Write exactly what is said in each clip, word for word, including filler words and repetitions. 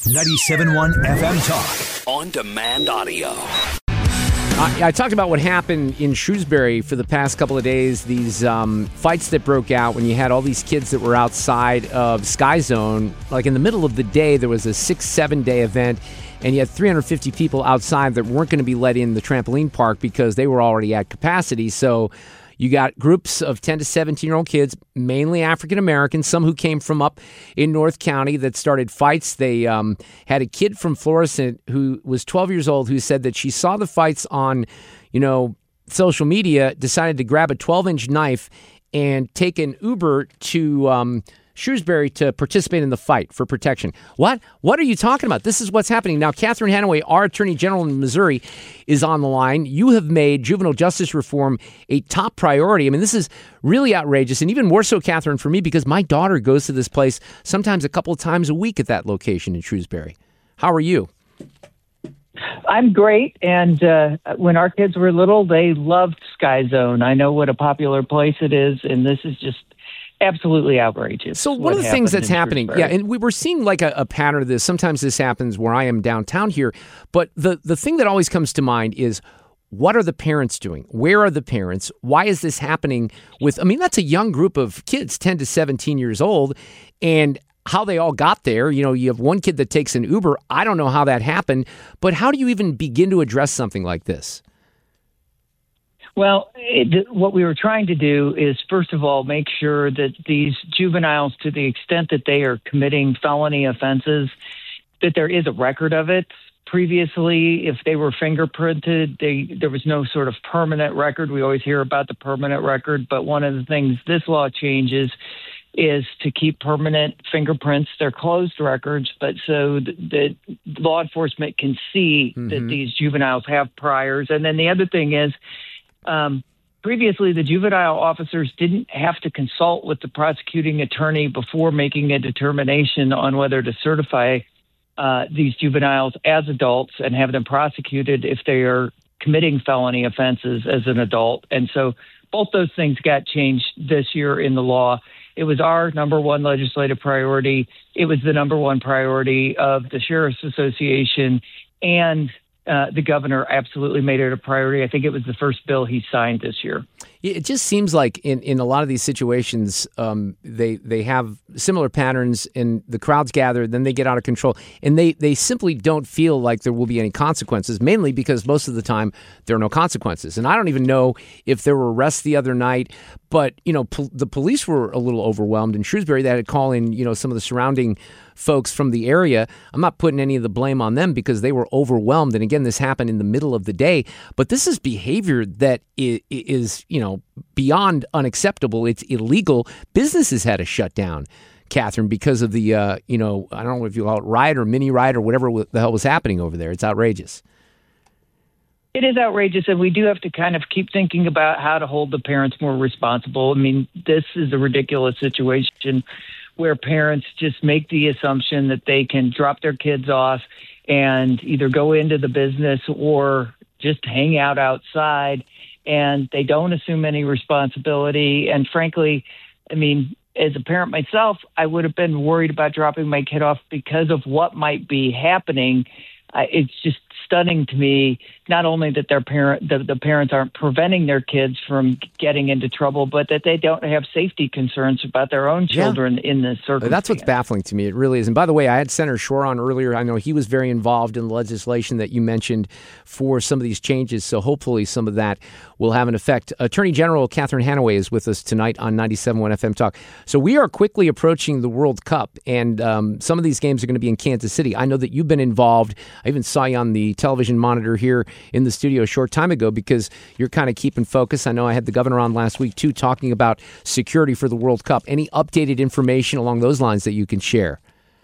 ninety-seven point one F M Talk. On demand audio. I, I talked about what happened in Shrewsbury for the past couple of days, these um, fights that broke out when you had all these kids that were outside of Sky Zone. Like in the middle of the day, there was a six, seven day event, and you had three hundred fifty people outside that weren't going to be let in the trampoline park because they were already at capacity. So you got groups of ten to seventeen-year-old kids, mainly African-Americans, some who came from up in North County that started fights. They um, had a kid from Florissant who was twelve years old who said that she saw the fights on, you know, social media, decided to grab a twelve-inch knife and take an Uber to um, Shrewsbury to participate in the fight for protection. What? What are you talking about? This is what's happening. Now, Catherine Hanaway, our Attorney General in Missouri, is on the line. You have made juvenile justice reform a top priority. I mean, this is really outrageous, and even more so, Catherine, for me, because my daughter goes to this place sometimes a couple of times a week at that location in Shrewsbury. How are you? I'm great, and uh, when our kids were little, they loved Sky Zone. I know what a popular place it is, and this is just absolutely outrageous. So one of the things that's happening, yeah, and we were seeing like a, a pattern of this. Sometimes this happens where I am downtown here, but the, the thing that always comes to mind is, what are the parents doing? Where are the parents? Why is this happening with, I mean, that's a young group of kids, ten to seventeen years old, and how they all got there. You know, you have one kid that takes an Uber. I don't know how that happened, but how do you even begin to address something like this? Well, it, what we were trying to do is, first of all, make sure that these juveniles, to the extent that they are committing felony offenses, that there is a record of it. Previously, if they were fingerprinted, they, there was no sort of permanent record. We always hear about the permanent record, but one of the things this law changes is to keep permanent fingerprints. They're closed records, but so that law enforcement can see mm-hmm. that these juveniles have priors. And then the other thing is, Um, previously, the juvenile officers didn't have to consult with the prosecuting attorney before making a determination on whether to certify uh, these juveniles as adults and have them prosecuted if they are committing felony offenses as an adult. And so both those things got changed this year in the law. It was our number one legislative priority. It was the number one priority of the Sheriff's Association, and Uh, the governor absolutely made it a priority. I think it was the first bill he signed this year. It just seems like in, in a lot of these situations, um, they they have similar patterns, and the crowds gather, then they get out of control, and they, they simply don't feel like there will be any consequences, mainly because most of the time there are no consequences. And I don't even know if there were arrests the other night, but you know, po- the police were a little overwhelmed in Shrewsbury. They had to call in, you know, some of the surrounding folks from the area. I'm not putting any of the blame on them because they were overwhelmed. And again, this happened in the middle of the day. But this is behavior that is, you know, beyond unacceptable. It's illegal. Businesses had to shut down, Catherine, because of the, uh, you know, I don't know if you call it riot or mini riot or whatever the hell was happening over there. It's outrageous. It is outrageous, and we do have to kind of keep thinking about how to hold the parents more responsible. I mean, this is a ridiculous situation where parents just make the assumption that they can drop their kids off and either go into the business or just hang out outside, and they don't assume any responsibility. And frankly, I mean, as a parent myself, I would have been worried about dropping my kid off because of what might be happening. Uh, it's just stunning to me, not only that their parent, the, the parents aren't preventing their kids from getting into trouble, but that they don't have safety concerns about their own children yeah. in this circumstance. That's what's baffling to me. It really is. And by the way, I had Senator Shore on earlier. I know he was very involved in the legislation that you mentioned for some of these changes. So hopefully some of that will have an effect. Attorney General Catherine Hanaway is with us tonight on ninety-seven point one F M Talk. So we are quickly approaching the World Cup, and um, some of these games are going to be in Kansas City. I know that you've been involved. I even saw you on the television monitor here in the studio a short time ago because you're kind of keeping focus. I know I had the governor on last week, too, talking about security for the World Cup. Any updated information along those lines that you can share?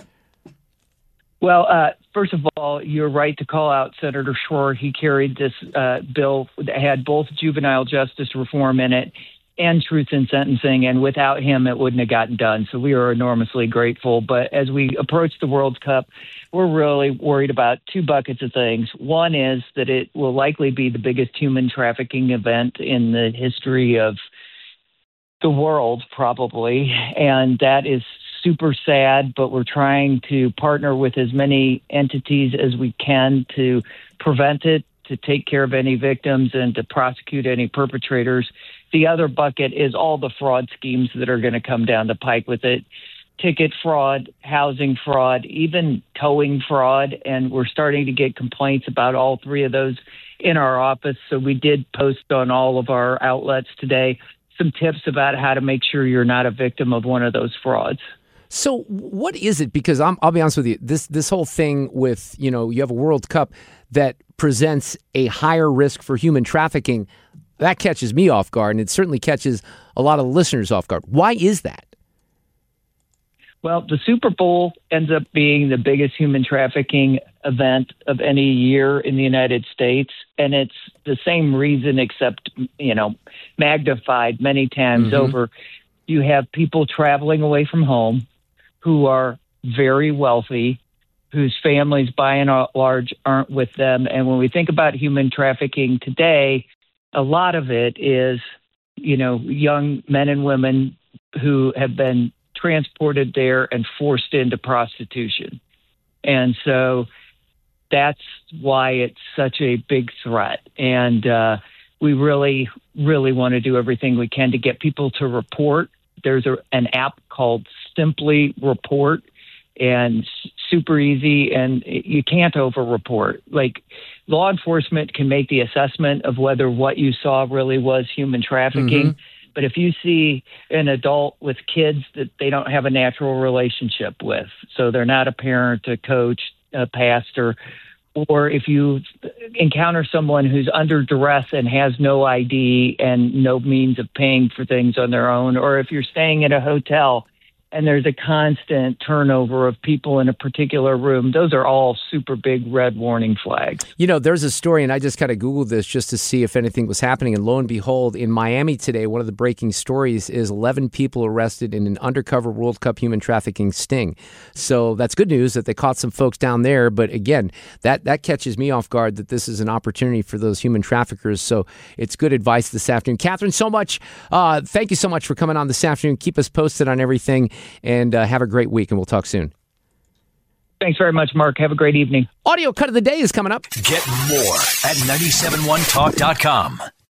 Well, uh, first of all, you're right to call out Senator Shore. He carried this uh, bill that had both juvenile justice reform in it and truth in sentencing, and without him, it wouldn't have gotten done. So we are enormously grateful. But as we approach the World Cup, we're really worried about two buckets of things. One is that it will likely be the biggest human trafficking event in the history of the world, probably, and that is super sad, but we're trying to partner with as many entities as we can to prevent it, to take care of any victims, and to prosecute any perpetrators. The other bucket is all the fraud schemes that are going to come down the pike with it. Ticket fraud, housing fraud, even towing fraud. And we're starting to get complaints about all three of those in our office. So we did post on all of our outlets today some tips about how to make sure you're not a victim of one of those frauds. So what is it? Because I'm, I'll be honest with you, this this whole thing with, you know, you have a World Cup that presents a higher risk for human trafficking, that catches me off guard, and it certainly catches a lot of listeners off guard. Why is that? Well, the Super Bowl ends up being the biggest human trafficking event of any year in the United States. And it's the same reason, except, you know, magnified many times mm-hmm. over. You have people traveling away from home who are very wealthy, whose families by and large aren't with them. And when we think about human trafficking today, a lot of it is, you know, young men and women who have been transported there and forced into prostitution. And so that's why it's such a big threat. And uh, we really, really want to do everything we can to get people to report. There's a, an app called Simply Report, and super easy, and you can't over-report. Like, law enforcement can make the assessment of whether what you saw really was human trafficking. Mm-hmm. But if you see an adult with kids that they don't have a natural relationship with, so they're not a parent, a coach, a pastor, or if you encounter someone who's under duress and has no I D and no means of paying for things on their own, or if you're staying at a hotel and there's a constant turnover of people in a particular room, those are all super big red warning flags. You know, there's a story, and I just kind of Googled this just to see if anything was happening. And lo and behold, in Miami today, one of the breaking stories is eleven people arrested in an undercover World Cup human trafficking sting. So that's good news that they caught some folks down there. But again, that, that catches me off guard that this is an opportunity for those human traffickers. So it's good advice this afternoon. Catherine, so much. Uh, thank you so much for coming on this afternoon. Keep us posted on everything. And uh, have a great week, and we'll talk soon. Thanks very much, Mark. Have a great evening. Audio Cut of the Day is coming up. Get more at nine seven one talk dot com.